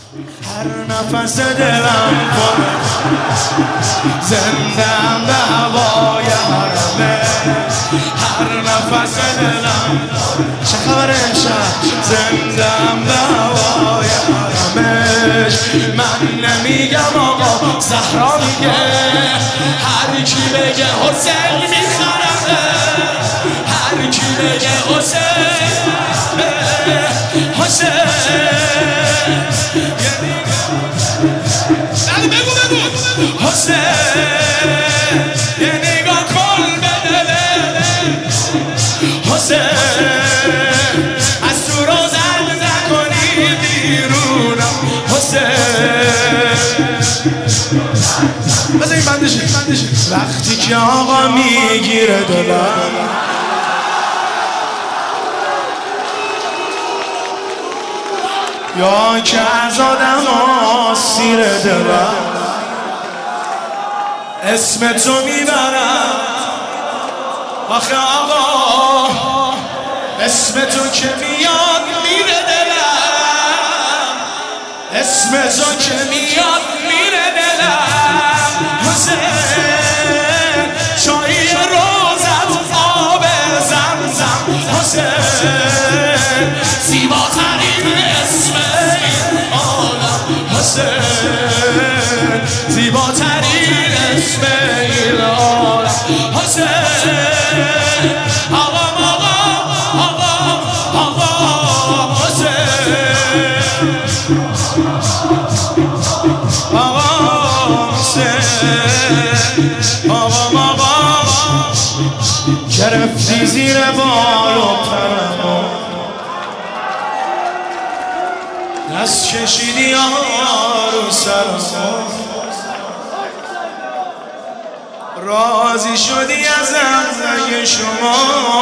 هر نفس دلم پر زندم به هوای حرمه. هر نفس دلم چه خبر امشب زندم به هوای حرمش. من نمیگم آقا زهرا میگه، هر کی بگه حسین میخرمه. هر کی بگه حسین حسین بگو حسین یه نگاه کن به دل حسین. از تو رو زرد نکنی بیرونم حسین. بذار این بندشی وقتی که آقا میگیره دلم، یا که از آدم ها سیر دلم اسم تو میبرم. آخه آقا اسم تو که میاد میره دلم، اسم تو که میاد میره دلم حسین. چای روزت آب زمزم حسین، زیباترین اسم این عالم حسین، زیباترین اسم این عالم حسین. آقا حسین، آقا حسین، آقا گرفتی زیر بال و پرم، دست کشیدی رو سرم، راضی شدی ازم اگه شما.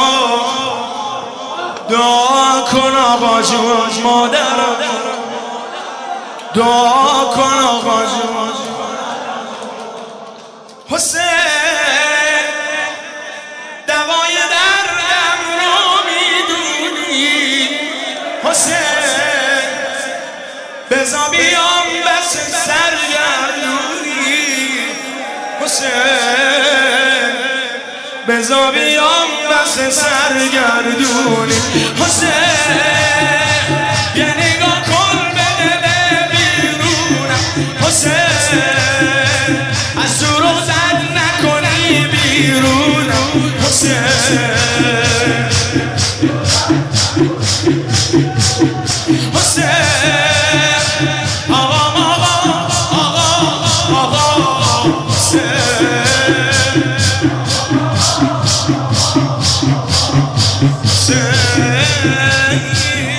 دعا کن آقا جون مادرم، دعا کن آقا جون حسین. دوای دردم رو میدونی حسین، بزا بیام بس سرگردونی حسین، بزا بیام بس سرگردونی حسین. یه نگاه کن به دل بیرونم حسین، از تو رو زد نکنی بیرونم حسین. Say